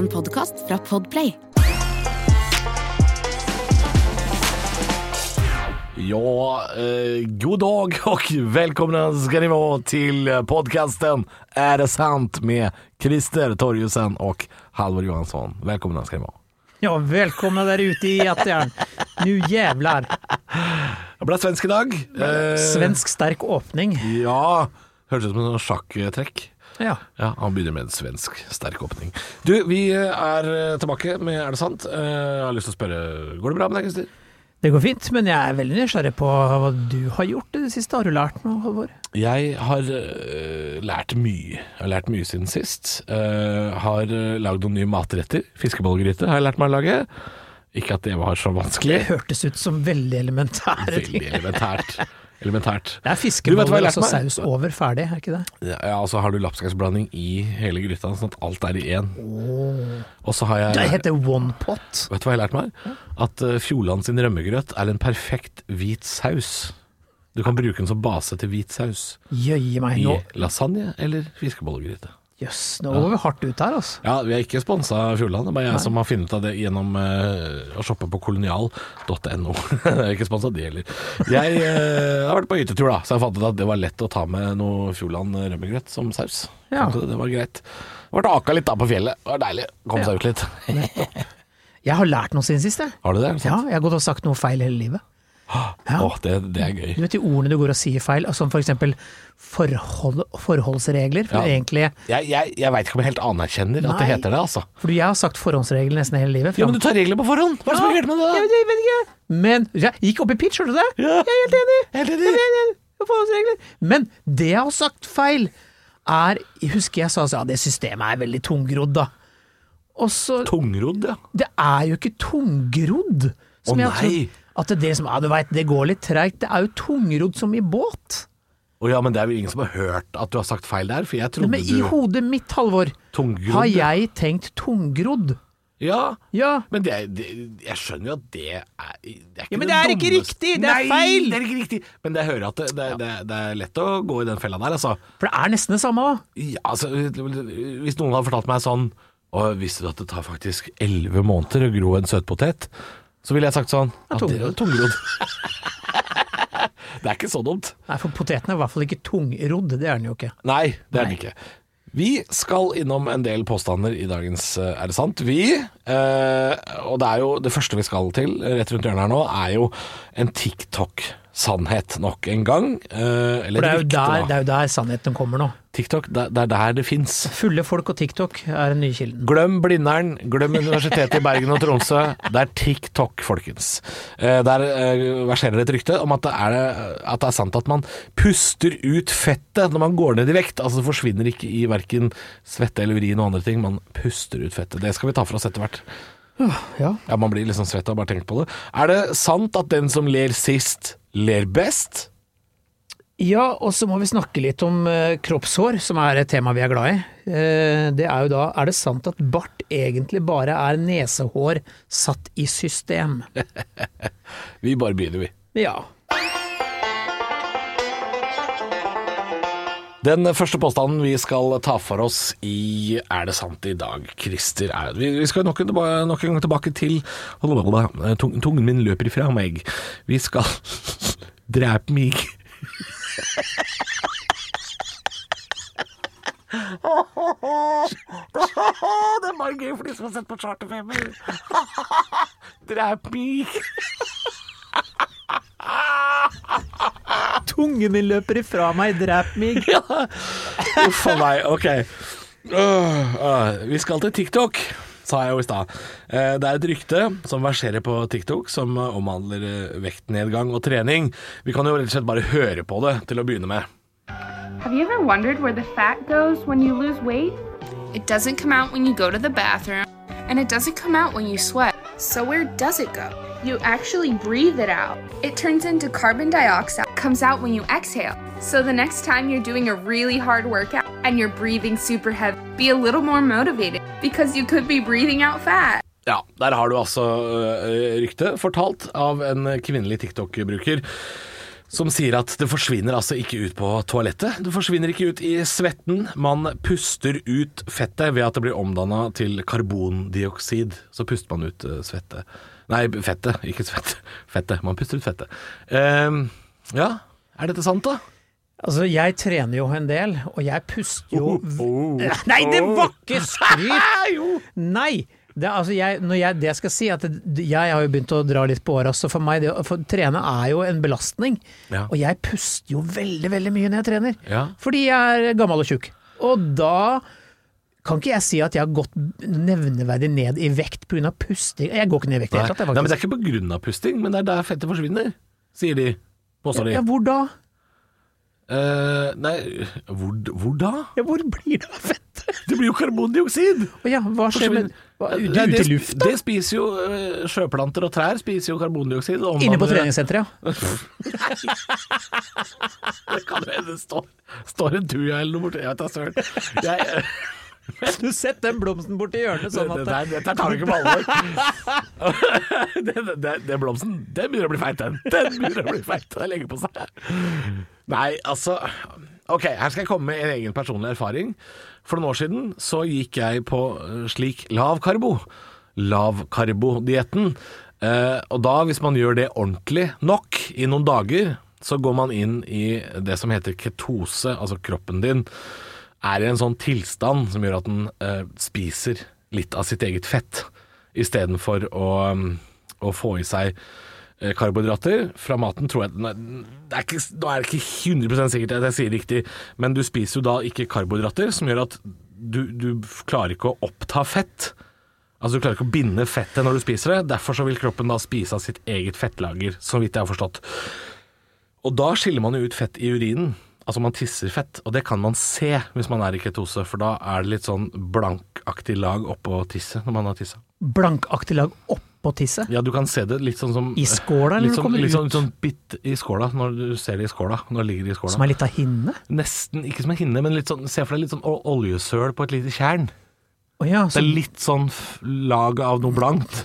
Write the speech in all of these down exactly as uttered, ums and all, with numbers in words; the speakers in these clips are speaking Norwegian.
En podcast fra Podplay. Ja, eh, god dag och välkomna ska ni vara till podcasten Är det sant med Christer Torjussen och Halvor Johansson. Välkomna ska ni vara. Ja, välkomna där ute i jättejärn. Nu jävlar. Jag blev svensk idag. Eh, svensk stark åpning. Ja, hørtes ut som en sjakktrekk. Ja. Ja, han begynner med en svensk sterk åpning. Du, vi er tilbake med Er det sant? Jeg har lyst til å spørre, går det bra med deg, Christer? Det går fint, men jeg er veldig nysgjerrig på hva du har gjort i det siste. Har du lært noe, Halvor? Jeg har uh, lært mye. Jeg har lært mye siden sist. Uh, har uh, lagd noen nye matretter. Fiskebollgryte har jeg lært meg å lage. Ikke at det var så vanskelig. Det hørtes ut som veldig elementære ting. Veldig elementært. Elementært. Det er fiskeboller og så saus over ferdig, er ikke det? Ja, altså har du lapskausblanding i hele gryta, sånn at alt er i én. Oh. Og så har jeg... Det heter one pot. Vet du hva jeg har lært meg? At uh, Fjordland sin rømmegrøt er en perfekt hvit saus. Du kan bruke den som base til hvit saus. Jøye meg nå. I lasagne eller fiskebollegryte. Jøss, nå går vi hardt ut her, altså. Ja, vi er ikke sponset av Fjordland. Det er bare jeg Nei. som har funnet av det gjennom uh, å shoppe på kolonial punktum no. Jeg er ikke sponset av det heller. Jeg uh, har vært på hyttetur da, så jeg fant ut at det var lett å ta med noe Fjordland rømmegrøt som saus. Ja. Det, det var greit. Det var aka litt da på fjellet. Det var deilig. Kom ja. seg ut litt. Jeg har lært noe siden sist. Har du det? Ja, jeg har gått og sagt noe feil hele livet. Ja. Åh, det, det er gøy. Du vet de ordene du går og sier feil, som for eksempel forhold, forholdsregler. For ja. egentlig, jeg, jeg, jeg vet ikke om jeg helt anerkjenner Nei. at det heter det, altså. For jeg har sagt forhåndsregler nesten hele livet. Ja, men du tar regler på forhånd. Hva er det som er galt med det da? Jeg vet, jeg vet ikke. Men jeg gikk opp i pitch, hørte du det? Ja. Jeg er helt enig. Helt enig. Jeg er enig. Forholdsregler. Men det jeg har sagt feil er, jeg husker jeg sa at ja, det systemet er veldig tungrodd da. Og så, tungrodd, ja. Det er jo ikke tungrodd. Å nei. Tror, at det, som, ja, du vet, det går litt tregt. Det er jo tungrodd som i båt. Å ja, men det er vel ingen som har hørt at du har sagt feil der, for jeg trodde men du... Men i hodet mitt, Halvor, tungrodd, har jeg tenkt tungrodd. Ja, ja. Men det, det, jeg skjønner jo at det er, det er ikke ja, men det er dummeste. Ikke riktig, det er Nei, feil. det er ikke riktig. Men jeg hører at det, det, det, det er lett å gå i den fella der, altså. For det er nesten det samme da. Ja, altså, hvis noen hadde fortalt meg sånn, og visste du at det tar faktisk elleve måneder å gro en søtpotet, så ville jeg sagt sånn ja, at det er tungrodd. Det er ikke så dumt. Nei, for poteten er i hvert fall ikke tungrodd, det er den jo ikke. Nei, det er den ikke. Vi skal innom en del påstander i dagens uh, Er det sant? Vi, uh, og det er jo det første vi skal til rett rundt hjørnet her nå, er jo en TikTok-sannhet nok en gang. Uh, eller for det er, jo rykte, der, det er jo der sannheten kommer nå. TikTok, det, det er der det finnes. Fulle folk og TikTok er den nye kilden. Glem Blindern, glem Universitetet i Bergen og Tromsø. Det er TikTok, folkens. Uh, der uh, verserer det et rykte om at det, er, at det er sant at man puster ut fettet når man går ned i vekt. Altså det forsvinner ikke i hverken svette eller urin og andre ting. Man puster ut fettet. Det skal vi ta for oss etter hvert. Uh, ja. Ja, man blir liksom svett av bare tenkt på det. Er det sant at den som ler sist, ler best? Ja, og så må vi snakke litt om uh, kroppshår, som er et tema vi er glad i. Uh, det er jo da, er det sant at bart egentlig bare er nesehår satt i system? Vi bare begynner, vi. Ja. Den første påstanden vi skal ta for oss i Er det sant i dag, Christer? Er, vi, vi skal nok, nok en gang tilbake til Tung, Tungen min løper ifra meg. Vi skal drepe meg. Det er bare gøy for de som har sett på Charterfeber. Drep meg. Tungen min løper ifra meg, drep meg. Ja. Uff a meg, ok. uh, uh, Vi skal til TikTok, sa jeg jo i stad. uh, Det er et rykte som verserer på TikTok, som uh, omhandler uh, vektnedgang og trening. Vi kan jo rett og slett bare høre på det til å begynne med. Have you ever wondered where the fat goes when you lose weight? It doesn't come out when you go to the bathroom, and it doesn't come out when you sweat. So where does it go? You actually breathe it out. It turns into carbon dioxide, comes out when you exhale. So the next time you're doing a really hard workout and you're breathing super heavy, be a little more motivated because you could be breathing out fat. Ja, der har du altså uh, rykte fortalt av en kvinnelig TikTok-bruker som sier at det forsvinner altså ikke ut på toalettet. Det forsvinner ikke ut i svetten. Man puster ut fettet ved at det blir omdannet til karbondioksid. Så puster man ut svette. Nei, fettet, ikke svett. Fettet. Man puster ut fettet. Uh, ja, er dette sant da? Altså, jeg trener jo en del, og jeg puster jo... Oh, oh, oh. Nei, det var ikke skryt! Nei! Det, altså jeg, når jeg, det jeg skal si, at det, jeg har jo begynt å dra litt på året, så for meg, det, for trene er jo en belastning, ja. Og jeg puster jo veldig, veldig mye når jeg trener, ja. Fordi jeg er gammel og tjukk. Og da kan ikke jeg si at jeg har gått nevneverdig ned i vekt på grunn av pusting. Jeg går ikke ned i vekt helt. Nei, men det er ikke på grunn av pusting, men det er der fettet forsvinner, sier de, påstår de. Ja, hvor da? Uh, nei, hvor, hvor da? Ja, hvor blir det av fett? Det blir jo karbondioksid. Oh ja, hva skjer med hva, ut, det, ut i lufta? Det, det spiser jo uh, sjøplanter og trær spiser jo karbondioksid. Inne på treningssenteret, ja. Det kan jo hende det står, står en tuja eller noe borte. Jeg vet da søren. Jeg... Du sett den blomsten borti hjørnet sånn at... Dette det, det tar du ikke på alvor. det, det, det blomsten, den begynner å bli feit, den. Den begynner å bli feit, den legger på seg. Nei, altså... Ok, her skal jeg komme med en egen personlig erfaring. For noen år siden så gikk jeg på slik lavkarbo. Lavkarbo-dietten. Eh, og da, hvis man gjør det ordentlig nok i noen dager, så går man inn i det som heter ketose, altså kroppen din er i en sånn tilstand som gjør at den eh, spiser litt av sitt eget fett, i stedet for å, å få i seg eh, karbohydrater fra maten, tror jeg. Det er ikke, nå er det ikke hundre prosent sikkert at jeg sier riktig, men du spiser jo da ikke karbohydrater, som gjør at du, du klarer ikke å oppta fett. Altså du klarer ikke å binde fettet når du spiser det, derfor så vil kroppen da spise av sitt eget fettlager, så vidt jeg har forstått. Og da skiller man jo ut fett i urinen. Altså man tisser fett, og det kan man se hvis man er i ketose, for da er det litt sånn blankaktig lag oppå tisset når man har tisset. Blankaktig lag oppå tisset? Ja, du kan se det litt sånn som... I skåla, eller litt sånn, kommer litt sånn, ut? sånn bitt i skåla, når du ser det i skåla, når det ligger i skåla. Som er litt av hinne? Nesten, ikke som en hinne, men litt sånn, se for deg litt sånn oljesøl på et lite tjern. Oh ja, så... Det er litt sånn lag av noe blankt.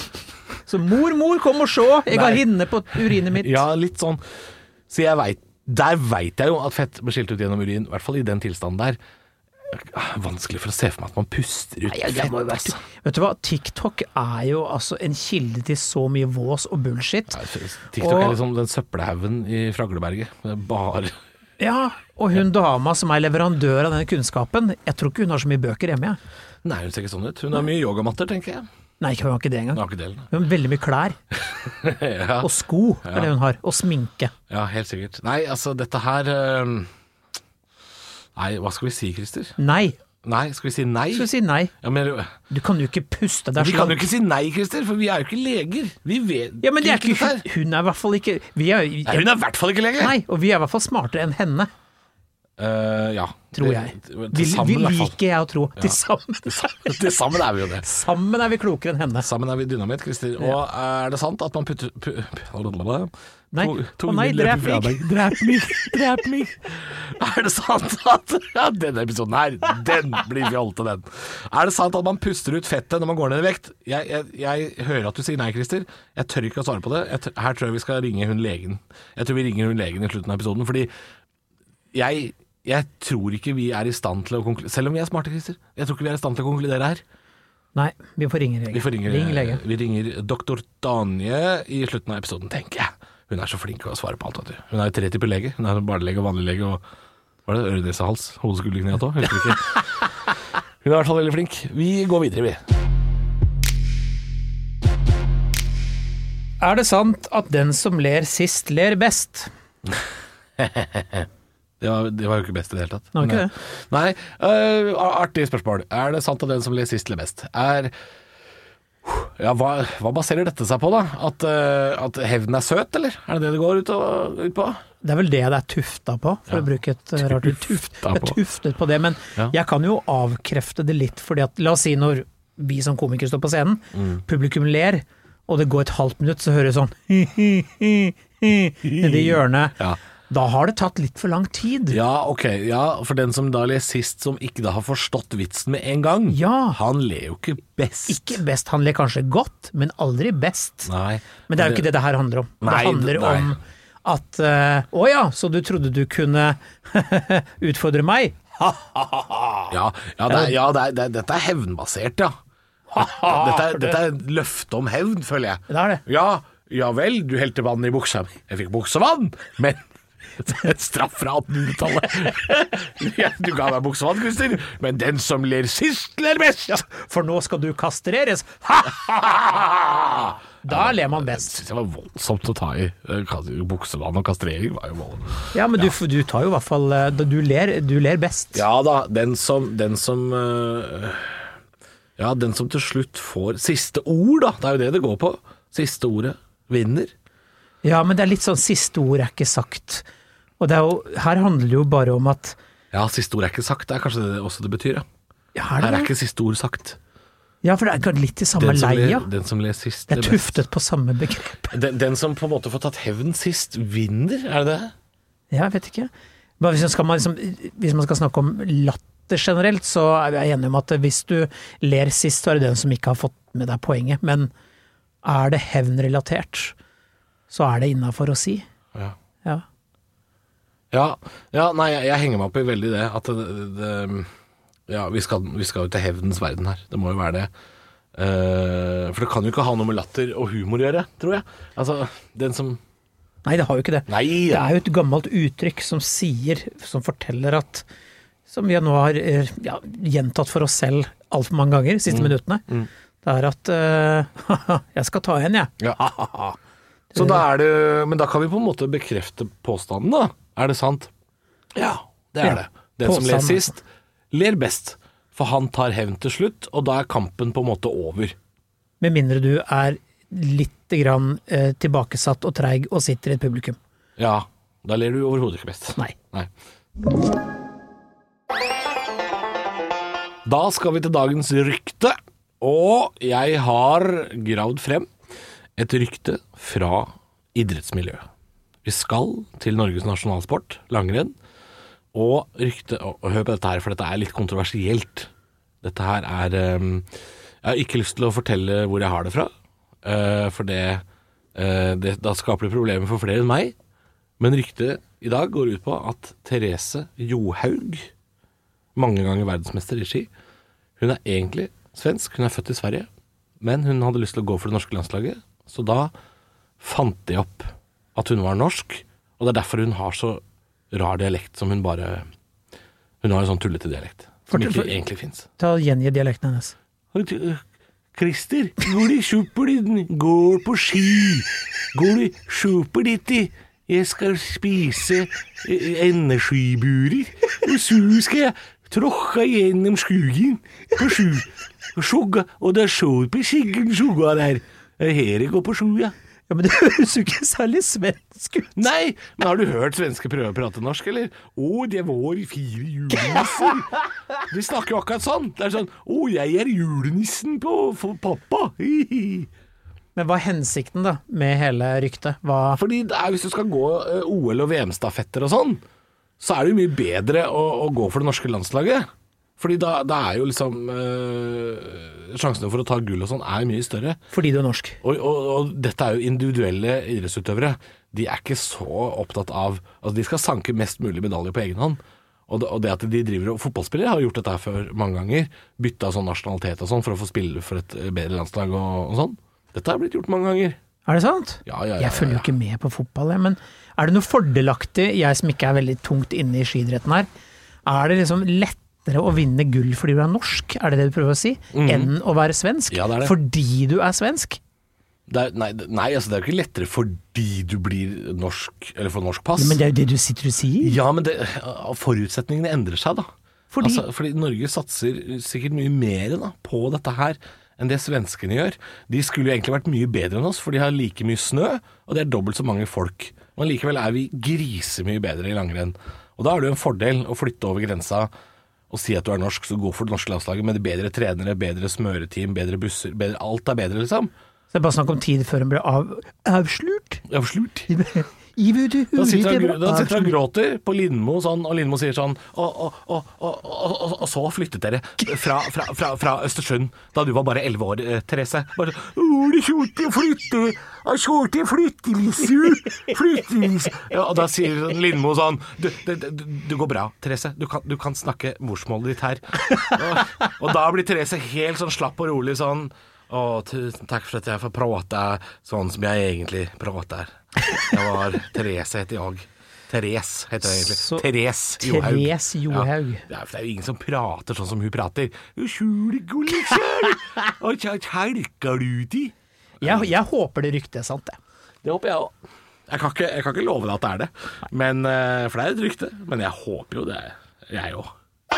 Så mor, mor, kom og se, jeg har hinne på urinet mitt. Ja, litt sånn. Så jeg vet, der vet jeg jo at fett blir skilt ut gjennom urin, i hvert fall i den tilstanden der. Vanskelig for å se for meg at man puster ut Nei, jeg, jeg fett, altså. Vet du hva, TikTok er jo altså en kilde til så mye vås og bullshit. Ja, TikTok og... er liksom den søppelhaugen i Fragleberget. Det er bare... Ja, og hun dama som er leverandør av denne kunnskapen, jeg tror ikke hun har så mye bøker hjemme, ja. Nei, hun ser ikke sånn ut. Hun har mye yogamatter, tenker jeg. Nei, hun har ikke det engang. Hun har ikke det, hun har veldig mye klær. Ja. Og sko er det hun har. Og sminke. Ja, helt sikkert. Nei, altså dette her øh... Nei, hva skal vi si, Christer? Nei. Nei, skal vi si nei? Skal vi si nei? Ja, men... Du kan jo ikke puste der. Vi kan jo ikke si nei, Christer, for vi er jo ikke leger. Vi vet ja, men det er ikke, ikke hun, hun er i hvert fall ikke vi er, nei, hun er i hvert fall ikke lege. Nei, og vi er i hvert fall smartere enn henne. Uh, ja. Tror jeg. Til vi sammen, vi liker jeg å tro. Ja. Til sammen. Til sammen er vi jo det. Sammen er vi klokere enn henne. Sammen er vi dynamitt, Christer. Og ja. Er det sant at man putter... Pu, nei, to, to å nei, drep meg. Drep meg, drep meg. Er det sant at... Ja, denne episoden her, den blir fjolte, den. Er det sant at man puster ut fettet når man går ned i vekt? Jeg, jeg, jeg hører at du sier nei, Christer. Jeg tør ikke å svare på det. Jeg, her tror jeg vi skal ringe hun legen. Jeg tror vi ringer hun legen i slutten av episoden, fordi jeg... Jeg tror ikke vi er i stand til å konkludere, selv om vi er smarte, Christer. Jeg tror ikke vi er i stand til å konkludere her. Nei, vi får ringe lege. Vi får ringe, Ring lege. Vi ringer doktor Danje i slutten av episoden, tenker jeg. Hun er så flink å svare på alt, vet du. Hun er jo tre typer lege. Hun er barnelege og vanlig lege, og hva er det? Øre, nese, hals, hode, skulder, kne og tå? Husker ikke. Hun er i hvert fall veldig flink. Vi går videre, vi. Er det sant at den som ler sist, ler best? Det var, det var jo ikke best i det hele tatt. Nå, ikke det. Nei, uh, artig spørsmål. Er det sant at den som ler sist ler best? Er, ja, hva, hva baserer dette seg på da? At, uh, at hevnen er søt, eller? Er det det det går ut, og, ut på? Det er vel det det er tufta på, for ja. Å bruke et uh, rart tuft. Det er tuftet på det, men ja. Jeg kan jo avkrefte det litt, fordi at, la oss si når vi som komikere står på scenen, mm. publikum ler, og det går et halvt minutt, så hører det sånn nede i hjørnet. Ja. Da har det tatt litt for lang tid. Ja, ok. Ja, for den som da ler sist, som ikke da har forstått vitsen med en gang, ja. Han ler jo ikke best. Ikke best, han ler kanskje godt, men aldri best. Nei. Men det er jo ikke det det her handler om. Nei, det handler nei. om at uh, å ja, så du trodde du kunne utfordre meg? Ja, ja, det er, ja det er, det er, dette er hevnbasert, ja. Dette er, dette er et løfte om hevn, føler jeg. Det er det. Ja, ja vel, du helte vann i buksa mi. Jeg fikk buksevann, men et straff fra attenhundretallet. Ja, du ga meg buksevann, Christer, men den som ler sist, ler best. Ja, for nå skal du kastreres. Da ler man best. Jeg synes det var voldsomt å ta i. Buksevann og kastrering var jo vold. Ja, men du, du tar jo i hvert fall du ler, du ler best. Ja da, den som, den som Ja, den som til slutt får siste ord, da. Det er jo det det går på. Siste ordet vinner. Ja, men det er litt sånn siste ord er ikke sagt. Og det er jo, her handler det jo bare om at Ja, siste ord er ikke sagt. Det er kanskje det også det betyr, ja. Ja, er det her er det? ikke siste ord sagt. Ja, for det er litt i samme Den som leia. ler, den som ler sist, Det er ler tuftet på samme begrep. Den, den som på en måte får tatt hevn sist, vinner, er det det? Ja, jeg vet ikke. Bare hvis, skal man liksom, hvis man skal snakke om latter generelt, så er jeg enig om at hvis du ler sist, så er det den som ikke har fått med deg poenget. Men er det hevnrelatert, så er det innenfor å si. Ja. Ja. Ja, ja nei, jeg, jeg henger meg opp i veldig det, at det, det, ja, vi skal, vi skal jo til hevnens verden her. Det må jo være det. Uh, for det kan jo ikke ha noe med latter og humor å gjøre, tror jeg. Altså, den som... Nei, det har jo ikke det. Nei, Det er jo et gammelt uttrykk som sier, som forteller at, som vi nå har ja, gjentatt for oss selv alt for mange ganger, siste mm. minuttene, mm. det er at uh, jeg skal ta en, jeg. Ja. Så da er det, men da kan vi på en måte bekrefte påstanden, da. Er det sant? Ja, det er ja, det. Den påstand. Som ler sist, ler best. For han tar hevn til slutt, og da er kampen på en måte over. Med mindre du er litt grann eh, tilbakesatt og treig og sitter i et publikum. Ja, da ler du overhodet ikke best. Nei. Nei. Da skal vi til dagens rykte, og jeg har gravd frem et rykte fra idrettsmiljøet. Vi skal til Norges nasjonalsport, langrenn, og rykte, og hør på dette her, for dette er litt kontroversielt. Dette her er, um, jeg har ikke lyst til å fortelle hvor jeg har det fra, uh, for det, uh, det, da skaper det problemer for flere enn meg, men ryktet i dag går ut på at Therese Johaug, mange ganger verdensmester i ski, hun er egentlig svensk, hun er født i Sverige, men hun hadde lyst til å gå for det norske landslaget, så da fant de opp at hun var norsk, og det er derfor hun har så rar dialekt som hun bare... Hun har en sånn tullete dialekt, som for, ikke for, egentlig finnes. Ta og gjengi dialekten hennes. Christer, går du super din, går på ski, går du super ditt i, jeg skal spise energiburer, og så skal jeg tråkke gjennom skogen på sju, og sjogga, og det er så på siggen sjogga der. Her jeg går på sju, ja. Ja, men det høres jo ikke særlig svensk ut. Nei, men har du hørt svenske prøve å prate norsk, eller? Å, det var fire julenissen. De snakker jo akkurat sånn. Det er sånn, å, jeg er julenissen på for pappa. Men hva er hensikten da, med hele ryktet? Hva... Fordi det er, hvis du skal gå O L- og V M-stafetter og sånn, så er det jo mye bedre å, å gå for det norske landslaget. Fordi da, da er jo liksom øh, sjansene for å ta gull og sånn er mye større. Fordi du er norsk. Og, og, og dette er jo individuelle idrettsutøvere. De er ikke så opptatt av... Altså de skal sanke mest mulig medaljer på egen hånd. Og det, og det at de driver... Og fotballspillere har gjort dette her før mange ganger. Bytta sånn nasjonalitet og sånn for å få spille for et bedre landslag og, og sånn. Dette har blitt gjort mange ganger. Er det sant? Ja, ja, ja. Jeg følger jo ja, ja. ikke med på fotball, jeg. Men er det noe fordelaktig, jeg som ikke er veldig tungt inne i skidretten her, er det liksom lett å vinne gull fordi du er norsk, er det det du prøver å si, mm. enn å være svensk? Ja, det er det. Fordi du er svensk? Det er, nei, nei altså det er jo ikke lettere fordi du blir norsk, eller får norsk pass. Ja, men det er jo det du sitter og sier. Ja, men det, forutsetningene endrer seg da. Fordi? Altså, fordi Norge satser sikkert mye mer da, på dette her enn det svenskene gjør. De skulle jo egentlig vært mye bedre enn oss, for de har like mye snø, og det er dobbelt så mange folk. Men likevel er vi grisemye bedre i langrenn. Og da er det jo en fordel å flytte over grensa og si at du er norsk, så gå for det norske landslaget med bedre trenere, bedre smøreteam, bedre busser, bedre, alt er bedre liksom. Så det er bare snakk om tid før hun blir av, avslurt. Avslurt? Da sitter han, gr- da sitter han gråter på Lindmo sånn, og Lindmo sier sånn og, og, og, og, og, og, og så flyttet dere fra, fra, fra, fra Østersund da du var bare elleve år, eh, Therese. Bare, Åh, det kjorte å flytte, jeg kjorte å flytte, Lissu, flytte, Lissu. Ja, og da sier Lindmo sånn, du, det, det, du går bra, Therese, du kan, du kan snakke morsmålet ditt her. Og, og da blir Therese helt sånn slapp og rolig sånn, å, tusen takk for at jeg får prate sånn som jeg egentlig prater. Jeg var Therese heter jeg. Therese heter jeg egentlig. Så, Therese Johaug. Therese Johaug. Ja, det er jo ingen som prater sånn som hun prater. Og kjelker du de? Jeg, jeg håper det ryktet er sant, det. Det håper jeg også. Jeg kan ikke, jeg kan ikke love deg at det er det. Men, for det er et rykte. Men jeg håper jo det er jeg også.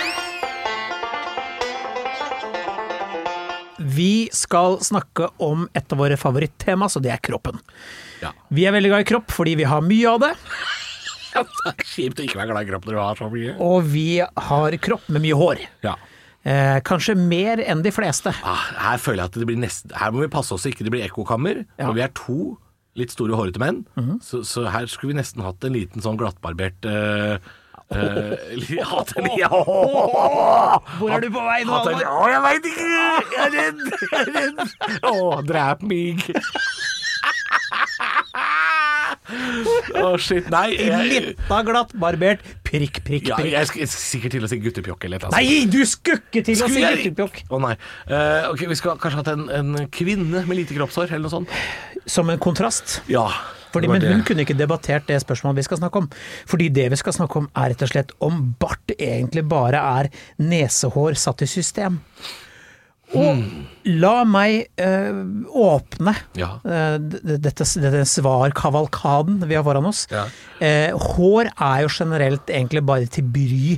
Vi skal snakke om et av våre favorittema, så det er kroppen. Ja. Vi er veldig glad i kropp fordi vi har mye av det, Det er kjipt å ikke være glad i kropp når du har så mye. og vi har kropp med mye hår. Ja. Eh, kanskje mer enn de fleste. Ah, her føler jeg at det blir nesten Her må vi passe oss så ikke det blir ekkokammer. Ja. Og vi er to litt store hårete menn, Mhm. så, så her skulle vi nesten hatt en liten sånn glattbarbert uh, uh, hatt en, ja, Hvor er du på vei nå, hatt en, Halvor? Å, jeg vet ikke! Jeg er redd! Jeg er redd! Å, drep meg! Å, shit. Nei, jeg, Litta glattbarbert, prikk, prikk, ja, prikk. jeg skal jeg skal sikkert til å si guttepjokk eller et eller annet. Nei, du skukke til å Skulle si jeg- guttepjokk. Å nei. Eh, ok, vi skal kanskje hatt en, en kvinne med lite kroppshår, eller noe sånt. Som en kontrast. Ja. Fordi, det var men det. hun kunne ikke debattert det spørsmålet vi skal snakke om. Fordi det vi skal snakke om er rett og slett om bart egentlig bare er nesehår satt i system. Og la meg øh, åpne Ja. øh, d- dette, dette svarkavalkaden vi har foran oss. Ja. Eh, hår er jo generelt egentlig bare til bry.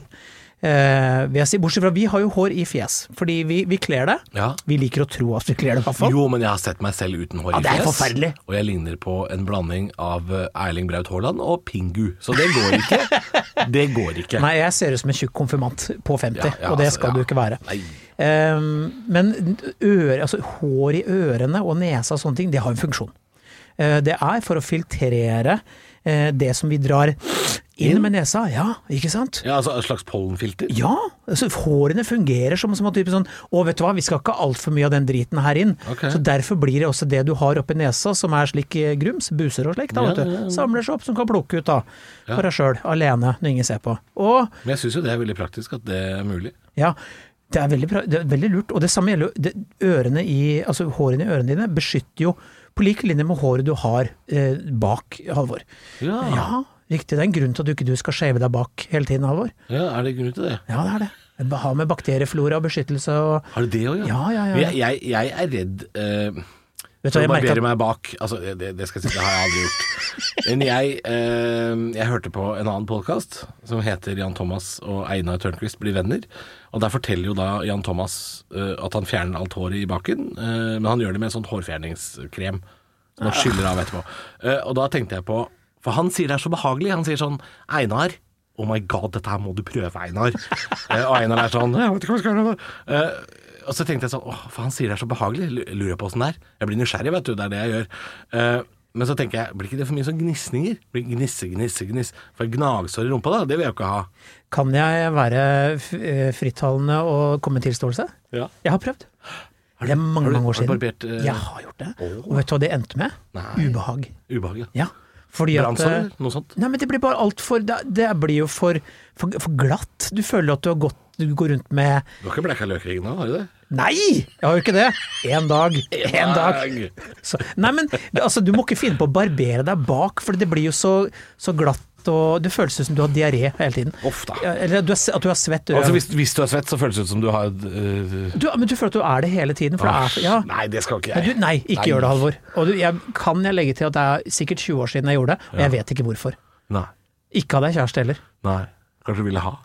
Eh, vil jeg si, bortsett fra vi har jo hår i fjes, fordi vi, vi kler det. Ja. Vi liker å tro at vi kler det i hvert fall. Jo, men jeg har sett meg selv uten hår Ja, i det er fjes. forferdelig. Og jeg ligner på en blanding av eh, Erling Braut Haaland og Pingu. Så det går ikke. Det går ikke. Nei, jeg ser ut som en tjukk konfirmant på femti, Ja, ja, og det altså, skal ja. du ikke være. Nei. Um, men øre, altså, hår i ørene og nesa og sånne ting, det har en funksjon. Uh, det er for å filtrere uh, det som vi drar inn, Inn? med nesa, ja, ikke sant? Ja, altså et slags pollenfilter. Ja, altså hårene fungerer som, som at type sånn, å vet du hva, vi skal ikke ha alt for mye av den driten her inn, Ok. så derfor blir det også det du har oppi nesa, som er slik eh, grums, buser og slik, da, Ja, vet du, ja, ja. samler seg opp som kan plukke ut da, Ja. for deg selv, alene, når ingen ser på. Og Men jeg syns jo det er veldig praktisk at det er mulig. ja, det er veldig, bra, det er veldig lurt, og det samme gjelder jo, det, ørene i, altså hårene i ørene dine beskytter jo på like linje med håret du har eh, bak, Halvor. Ja. Ja, riktig, det er en grunn til at du ikke du skal skjeve deg bak hele tiden, Halvor. ja, er det grunn til det? Ja, det er det. Det har med bakterieflora og beskyttelse og Har du det òg, ja? Ja, ja, ja. Jeg, jeg, jeg er redd eh, Vet du for hva, å jeg merker barbere at meg bak. Altså, det, det skal jeg si, det har jeg aldri gjort. Men jeg, eh, jeg hørte på en annen podkast som heter Jan Thomas og Einar Tørnquist blir venner. Og der forteller jo da Jan Thomas eh, at han fjerner alt håret i baken, eh, men han gjør det med en sånn hårfjerningskrem som han skyller av etterpå. Eh, og da tenkte jeg på, for han sier det er så behagelig, han sier sånn, Einar, oh my god, dette her må du prøve, Einar. Eh, og Einar er sånn, jeg vet ikke hva jeg skal gjøre med det. Eh, Og så tenkte jeg sånn, åh, for han sier det er så behagelig, L- lurer på hvordan det er. Jeg blir nysgjerrig, vet du, det er det jeg gjør. Eh, men så tenker jeg, blir ikke det for mye sånn gnisninger? Blir gnisse, gnisse, gnisse. For gnagsår i rumpa da, det vil jeg jo ikke ha. kan jeg være f- eh, frittalende og komme med tilståelse? Ja. Jeg har prøvd. Det er mange, Har du- mange år har du siden. barbert, eh, Jeg har gjort det. Og vet du hva det endte med? Nei. Ubehag. Ubehag, ja. Ja. Fordi at Brannsår, eh, noe sånt. Nei, men det blir bare alt for Det, det blir jo for, for, for glatt. Du føler at du har gått Du går rundt med Du har ikke blekka løkringen nå, har du det? Nei! Jeg har jo ikke det. En dag. En dag. Så, nei, men altså, du må ikke finne på å barbere deg bak, for det blir jo så, så glatt, og det føles ut som du har diaré hele tiden. Uff da. Ja, eller du er, at du har svett. Altså hvis, hvis du er svett, så føles det ut som du har uh, du, men du føler at du er det hele tiden. For det er, ja. Nei, det skal ikke Men jeg. du, nei, ikke Nei. gjør det, Halvor. Og du, jeg, kan jeg legge til at det er sikkert tjue år siden jeg gjorde det, og jeg vet ikke hvorfor. Nei. Ikke hadde jeg kjæreste heller. Nei. Kanskje du ville ha.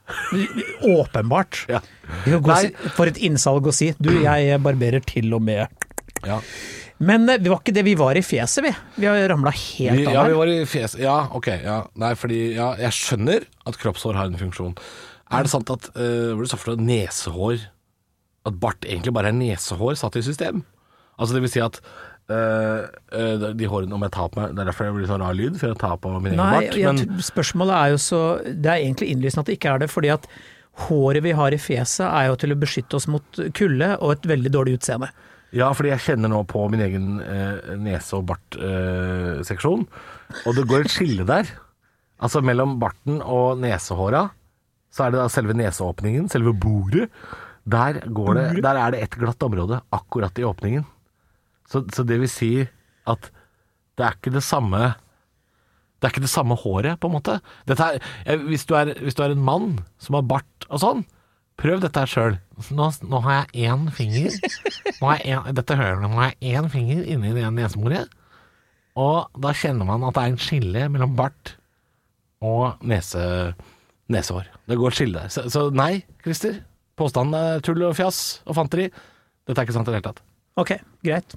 Åpenbart. Ja. Vi kan gå, Nei. si- for et innsalg å si. Du, jeg barberer til og med. Ja. Men eh, det var ikke det vi var i fjeset, vi. Vi har ramla helt Vi, av ja, vi her. var i fjes. Ja, ok. Ja. Nei, fordi ja, jeg skjønner at kroppshår har en funksjon. Er det sant at uh, Var det så for deg nesehår At bart egentlig bare er nesehår satt i system? Altså det vil si at uh, uh, de hårene om jeg tar på meg, det er derfor jeg blir sånn rar lyd, for jeg tar på min egen Nei, bart. jeg, Men spørsmålet er jo så, det er egentlig innlysende at det ikke er det, fordi at håret vi har i fjeset er jo til å beskytte oss mot kulde og et veldig dårlig utseende. ja, fordi jeg kjenner nå på min egen uh, nese- og bart-seksjon, og det går et skille der. Altså mellom barten og nesehåra, så er det da selve neseåpningen, selve boret. Der, går det, der er det et glatt område akkurat i åpningen. Så, så det vil si at det er ikke det samme Det er ikke det samme håret, på en måte. Dette er, jeg, hvis, du er, hvis du er en mann som har bart og sånn, prøv dette her sjøl. Nå, nå har jeg én finger nå har jeg en, Dette hører du, nå har jeg én finger inni det neseboret, og da kjenner man at det er en skille mellom bart og nese, nesehår. Det går et skille der. Så, så nei, Christer. Påstanden er tull og fjas og fanteri. Dette er ikke sant i det hele tatt. Ok, greit.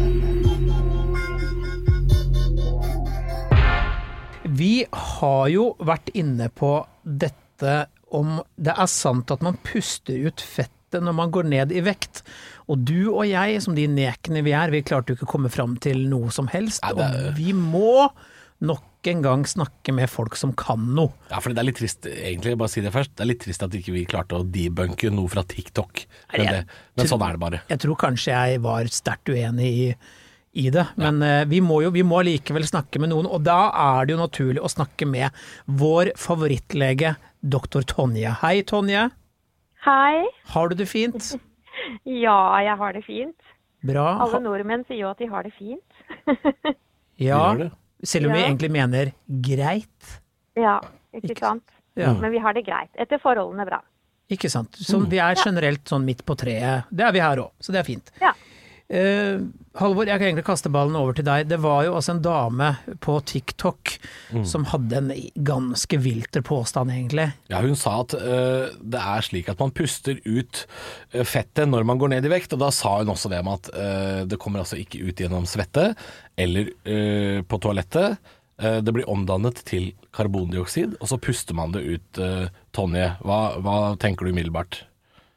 Vi har jo vært inne på dette om det er sant at man puster ut fettet når man går ned i vekt. Og du og jeg, som de nekene vi er, vi klarte jo ikke å komme fram til noe som helst. Nei, det er- Og vi må nok en gang snakke med folk som kan noe. Ja, for det er litt trist, egentlig, bare si det først. Det er litt trist at ikke vi klarte å debunke noe fra TikTok. Men, Nei, det, jeg men tror- sånn er det bare. Jeg tror kanskje jeg var sterkt uenig i, i det, men eh, vi må jo vi må likevel snakke med noen, og da er det jo naturlig å snakke med vår favorittlege, doktor Tonje. Hei, Tonje. Hei. Har du det fint? Ja, jeg har det fint. Bra. Alle Ha, nordmenn sier jo at de har det fint. ja, Gjør det. selv om vi Ja. egentlig mener greit. Ja, ikke Ikke- sant? Ja, Men vi har det greit. Etter forholdene bra. ikke sant. Så vi er generelt sånn midt på treet. Det er vi her også, så det er fint. Ja. Eh, Halvor, jeg kan egentlig kaste ballen over til deg. Det var jo altså en dame på TikTok som hadde en ganske vilter påstand, egentlig. Ja, hun sa at øh, det er slik at man puster ut øh, fettet når man går ned i vekt, og da sa hun også det med at øh, det kommer altså ikke ut gjennom svette eller øh, på toalettet. Øh, det blir omdannet til karbondioksid, og så puster man det ut. øh, Tonje, hva, hva tenker du umiddelbart?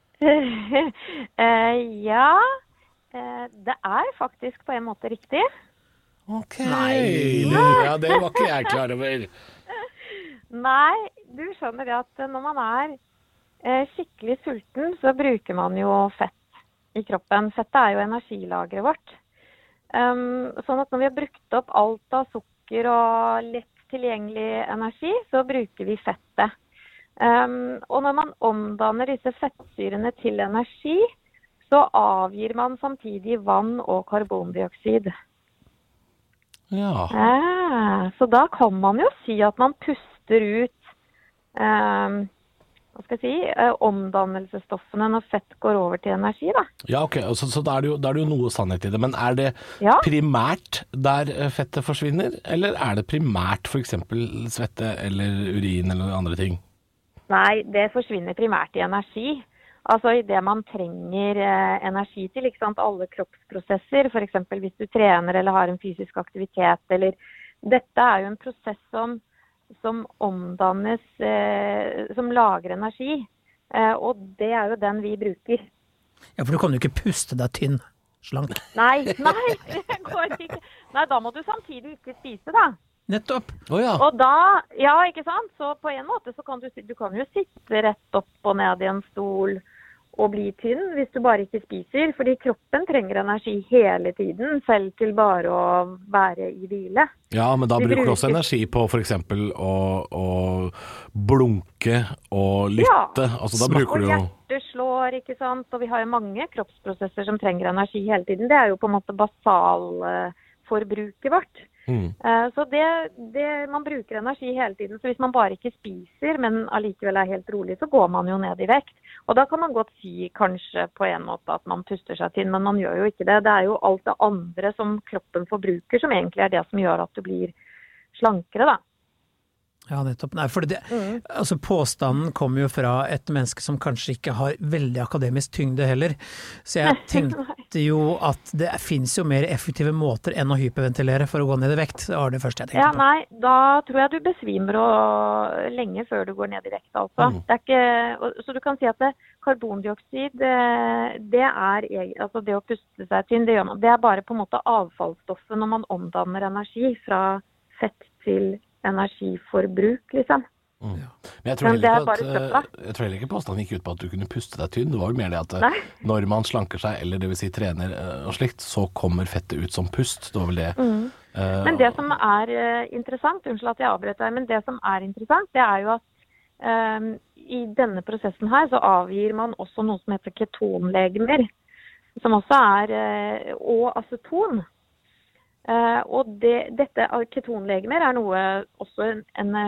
Eh, ja, eh, det er faktisk på en måte riktig. Ok, Nei. det, ja, det var ikke jeg klar over. Nei, du skjønner det at når man er eh, skikkelig sulten, så bruker man jo fett i kroppen. Fettet er jo energilagret vårt. Um, sånn at når vi har brukt opp alt av sukker og lett tilgjengelig energi, så bruker vi fettet. Um, og når man omdanner disse fettsyrene til energi, så avgir man samtidig vann og karbondioksid. Ja. Ah, så da kan man jo si at man puster ut um, hva skal jeg si, eh, omdannelsesstoffene når fett går over til energi, da. Ja, ok, så, så da, er det jo, da er det jo noe sannhet i det. Men er det Ja. primært der eh, fettet forsvinner, eller er det primært for eksempel svette eller urin eller andre ting? Nei, det forsvinner primært i energi. Altså i det man trenger eh, energi til, ikke sant? Alle kroppsprosesser, for eksempel hvis du trener eller har en fysisk aktivitet, eller dette er jo en prosess som, som omdannes, eh, som lager energi, eh, og det er jo den vi bruker. Ja, for du kan jo ikke puste deg tynn, slank. Nei, nei, det går ikke. Nei, da må du samtidig ikke spise da. Nettopp. Å ja. Og da, ja, ikke sant? Så på en måte så kan du, du kan jo sitte rett opp og ned i en stol og bli tynn hvis du bare ikke spiser, fordi kroppen trenger energi hele tiden, selv til bare å være i hvile. Ja, men da Vi bruker du også bruker- energi på for eksempel å, å blunke og lytte. Altså da Smak- bruker Og du jo... hjertet slår, ikke sant? Og vi har jo mange kroppsprosesser som trenger energi hele tiden. Det er jo på en måte basalforbruket vårt. Mm. Eh, Så det, det, man bruker energi hele tiden, så hvis man bare ikke spiser, men allikevel er helt rolig, så går man jo ned i vekt. Og da kan man godt si kanskje på en måte at man puster seg til, men man gjør jo ikke det. Det er jo alt det andre som kroppen forbruker, som egentlig er det som gjør at du blir slankere, da. Ja, nettopp. Nei, for det, mm. altså påstanden kommer jo fra et menneske som kanskje ikke har veldig akademisk tyngde heller. Så jeg tenkte jo at det finnes jo mer effektive måter enn å hyperventilere for å gå ned i vekt. Det var det første jeg tenkte ja, på. Nei, da tror jeg du besvimer og lenge før du går ned i vekt, altså. Mm. Det er ikke, så du kan si at det, karbondioksid, det, det er, altså det å puste seg tynn, det gjør man. Det er bare på en måte avfallsstoffet når man omdanner energi fra fett til energiforbruk, liksom. Mm. Ja. Men jeg tror heller ikke at, jeg tror heller ikke påstanden gikk ut på at du kunne puste deg tynn. Det var jo mer det at Nei. Når man slanker seg, eller det vil si trener og slikt, så kommer fettet ut som pust. Det var vel det. Mm. Uh, men det som er uh, interessant, unnskyld at jeg avbrøt deg, men det som er interessant, det er jo at um, i denne prosessen her så avgir man også noe som heter ketonlegemer, som også er, uh, og aceton. Uh, og det, dette ketonlegemer er noe, også en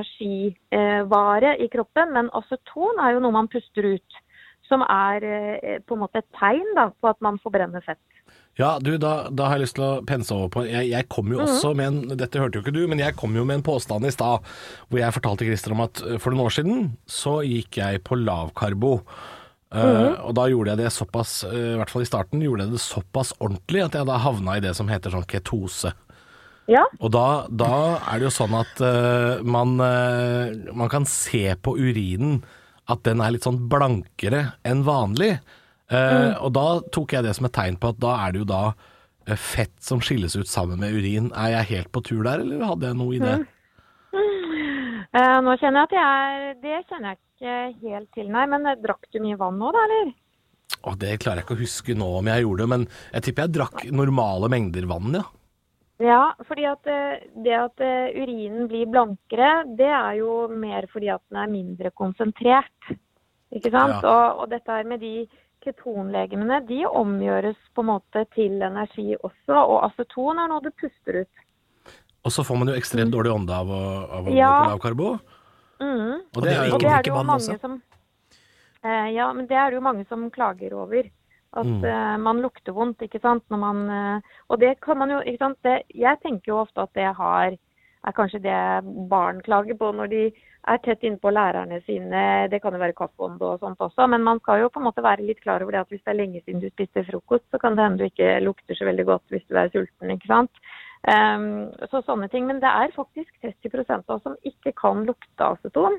energivare uh, i kroppen, men aceton er jo noe man puster ut, som er uh, på en måte et tegn da, på at man forbrenner fett. Ja, du, da, da har jeg lyst til å pense over på, jeg, jeg kom jo også mm. med en, dette hørte jo ikke du, men jeg kom jo med en påstand i stad, hvor jeg fortalte Christer om at for noen år siden, så gikk jeg på lavkarbo. Uh, mm. Og da gjorde jeg det såpass, uh, i hvert fall i starten, gjorde jeg det såpass ordentlig at jeg da havna i det som heter sånn ketose. Ja. Og da, da er det jo sånn at uh, man, uh, man kan se på urinen at den er litt sånn blankere enn vanlig. Uh, mm. Og da tok jeg det som et tegn på at da er det jo da uh, fett som skilles ut sammen med urin. Er jeg helt på tur der, eller hadde jeg noe i det? Mm. Uh, nå kjenner jeg at jeg, det kjenner jeg ikke helt til, nei, men drakk du mye vann nå da, eller? Åh, det klarer jeg ikke å huske nå om jeg gjorde, men jeg tipper jeg drakk normale mengder vann, ja. Ja, fordi at det at urinen blir blankere, det er jo mer fordi at den er mindre konsentrert, ikke sant? Ja. Og, og dette her med de ketonlegemene, de omgjøres på en måte til energi også, og aceton er noe du puster ut. Og så får man jo ekstremt dårlig ånde av å, av å ja. gå på lavkarbo. Mm. Og det er jo ikke drikke vann også. Som, eh, ja, men det er det jo mange som klager over. At mm. eh, man lukter vondt, ikke sant? Når man, eh, og det kan man jo, ikke sant? Det, jeg tenker jo ofte at det har, er kanskje det barn klager på når de er tett inne på lærerne sine. Det kan jo være kaffeånde og sånt også, men man skal jo på en måte være litt klar over det at hvis det er lenge siden du spiser frokost, så kan det hende du ikke lukter så veldig godt hvis du er sulten, ikke sant? Um, så sånne ting, men det er faktisk tretti prosent av oss som ikke kan lukte aceton.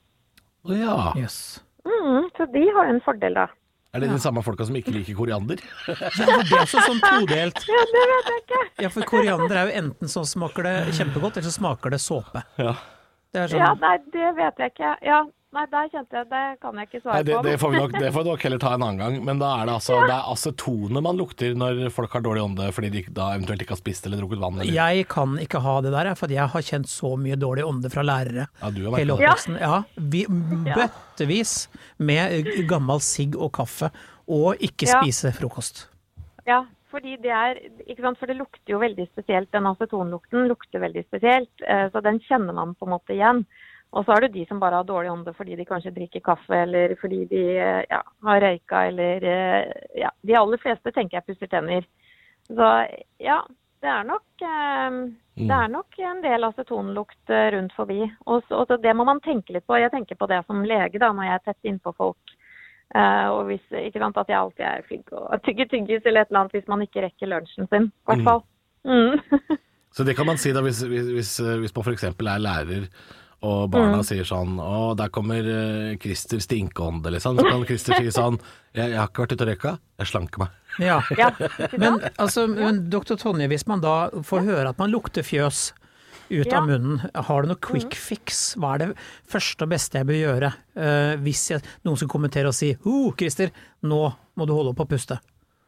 Å oh, ja. Yes. Mm, så de har en fordel da. Er det ja. de samme folka som ikke liker koriander? Ja, for det er også sånn todelt. Ja, det vet jeg ikke. Ja, for koriander er jo enten så smaker det kjempegodt, eller så smaker det såpe. Ja. Det er sånn... Ja, nei, det vet jeg ikke. Ja, nei, der kjente jeg, det kan jeg ikke svare nei, det, på. Det får vi nok, det får vi nok heller ta en annen gang, men da er det altså, ja. det er acetonet man lukter når folk har dårlig ånde, fordi de da eventuelt ikke har spist eller drukket vann. Eller? Jeg kan ikke ha det der, for jeg har kjent så mye dårlig ånde fra lærere. Ja, du har vært hele oppveksten. Ja, vi, bøttevis med gammel sigg og kaffe, og ikke ja. spise frokost. Ja, fordi det er, ikke sant, for det lukter jo veldig spesielt, den acetonlukten lukter veldig spesielt, så den kjenner man på en måte igjen. Og så er det de som bare har dårlig ånde fordi de kanskje drikker kaffe, eller fordi de ja, har røyka, eller ja, de aller fleste tenker jeg pusser tenner. Så ja, det er nok, eh, det er nok en del acetonlukt rundt forbi. Og, så, og så det må man tenke litt på. Jeg tenker på det som lege da, når jeg er tett innpå folk. Uh, og hvis, ikke sant, at jeg alltid er flink å tygge tyggis eller et eller annet hvis man ikke rekker lunsjen sin, i hvert fall. Mm. Så det kan man si da, hvis, hvis, hvis man for eksempel er lærer, og barna mm. sier sånn, å, der kommer uh, Christer stinkeånde, liksom. Så kan Christer si sånn, jeg, jeg har ikke vært ute og røyka, jeg slanker meg. Ja, ja. Men, altså, men doktor Tonje, hvis man da får høre at man lukter fjøs ut ja. av munnen, har du noe quick fix? Hva er det første og beste jeg bør gjøre uh, hvis jeg, noen skal kommentere og si, «Ho, Christer, nå må du holde opp å puste».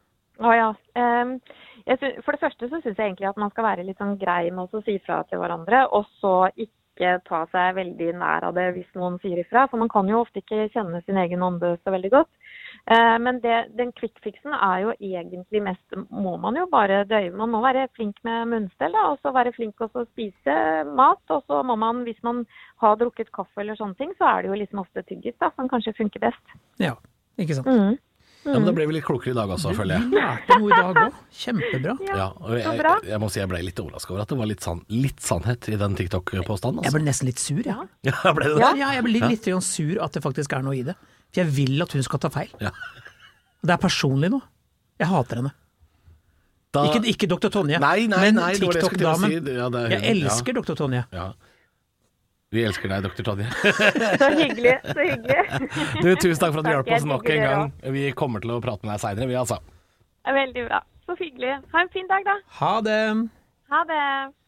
Å ja, um, jeg synes, for det første så synes jeg egentlig at man skal være litt sånn grei med å si fra til hverandre, og så ikke ta seg veldig nær av det hvis noen sier ifra, for man kan jo ofte ikke kjenne sin egen ånde så veldig godt. Uh, men det, den quick-fixen er jo egentlig mest, må man jo bare døye, man må være flink med munnstell da, og så være flink også å spise mat, og så må man, hvis man har drukket kaffe eller sånne ting, så er det jo liksom ofte tyggis da, som kanskje funker best. Ja, ikke sant. Mm. Ja, men da ble vi litt klokere i dag også, føler jeg. Vi lærte noe i dag også. Kjempebra. Ja, og jeg, så bra. jeg, jeg må si jeg ble litt overrasket over at det var litt, sann, litt sannhet i den TikTok-påstanden. Jeg Altså. ble nesten litt sur, ja. Ja, ble det det? Ja, ja jeg ble litt, litt grann sur at det faktisk er noe i det. For jeg vil at hun skal ta feil. Ja. Det er personlig nå. Jeg hater henne. Da, Ikke, ikke doktor Tonje, nei, nei, men nei, det var det jeg skulle til å TikTok-damen. si. Ja, det er Jeg hun, elsker doktor Tonje. Ja. Ja. Vi elsker deg, doktor Tonje. Så hyggelig, så hyggelig. Du, tusen takk for at du Takk, hjalp oss jeg nok digger en dere gang. Vi kommer til å prate med deg senere, vi altså. Veldig bra. Så hyggelig. Ha en fin dag, da. Ha det! Ha det.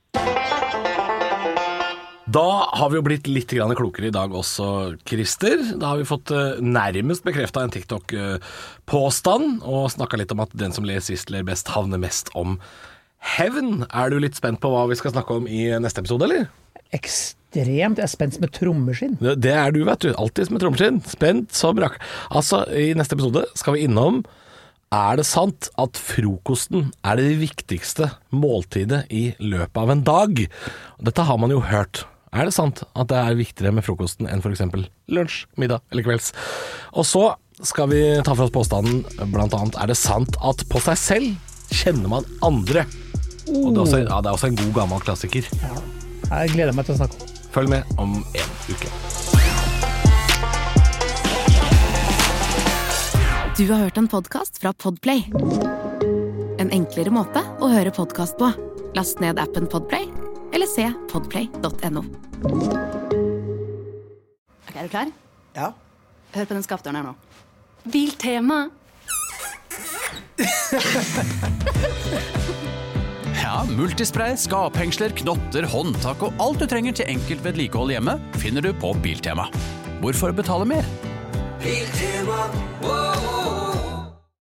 Da har vi jo blitt litt grann klokere i dag også, Christer. Da har vi fått uh, nærmest bekreftet en TikTok-påstand, og snakket litt om at den som ler sist ler best havner mest om hevn. Er du litt spent på hva vi skal snakke om i neste episode, eller? Ekstremt. Jeg er spent med trommeskinn. Det, det er du, vet du. Alltid med trommeskinn. Spent som brakk. Altså, i neste episode skal vi innom: er det sant at frokosten er det viktigste måltidet i løpet av en dag? Dette har man jo hørt. Er det sant at det er viktigere med frokosten enn for eksempel lunsj, middag eller kvelds? Og så skal vi ta for oss påstanden, blant annet: er det sant at på seg selv kjenner man andre? Og det er også, ja, det er også en god gammel klassiker. Ja. Jeg gleder meg til å snakke om. Følg med om en uke. Du har hørt en podcast fra Podplay. En enklere måte å høre podcast på. Last ned appen Podplay, eller se podplay punktum no. Ok, er du klar? Ja. Hør på den skapdøren her nå. Biltema. Ja, multispray, skaphengsler, knotter, håndtak og alt du trenger til enkelt vedlikehold hjemme finner du på Biltema. Hvorfor betale mer? Biltema, wow.